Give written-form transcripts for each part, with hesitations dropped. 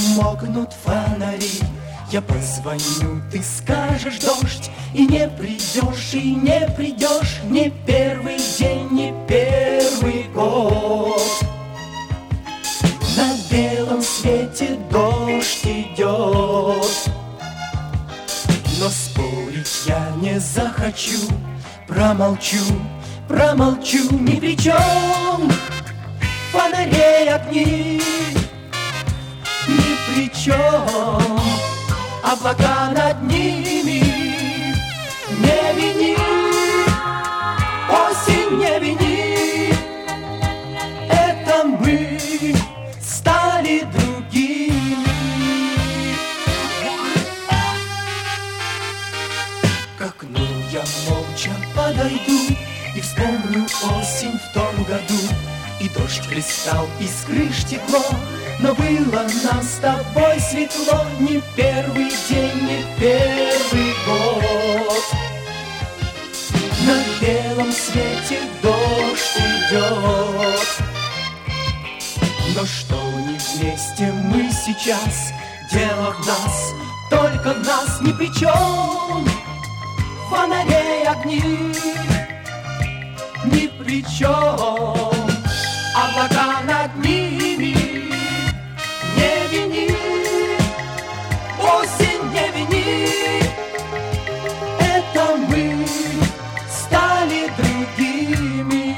мокнут фонари, я позвоню, ты скажешь дождь, и не придешь, и не придешь, не первый день, не первый год. На белом свете дождь идет, но спорить я не захочу, промолчу, промолчу, ни при чем фонарей огни, ни при чем облака над ними. Не вини, осень, не вини, это мы стали другими. К окну я молча подойду и вспомню осень в том году. И дождь хлестал, из крыш текло, но было нам с тобой светло. Не первый день, не первый год. На белом свете дождь идет, но что не вместе мы сейчас, дело в нас, только в нас, ни при чем фонарей огни, ни при чем облака над ними. Не вини, осень, не вини, это мы стали другими.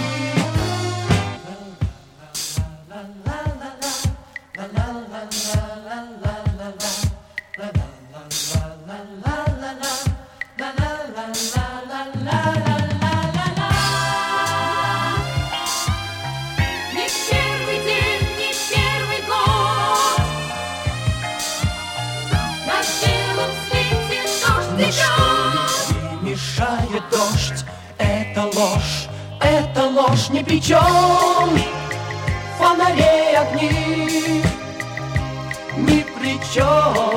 Мешает дождь, это ложь, ни при чем фонарей огни, ни при чем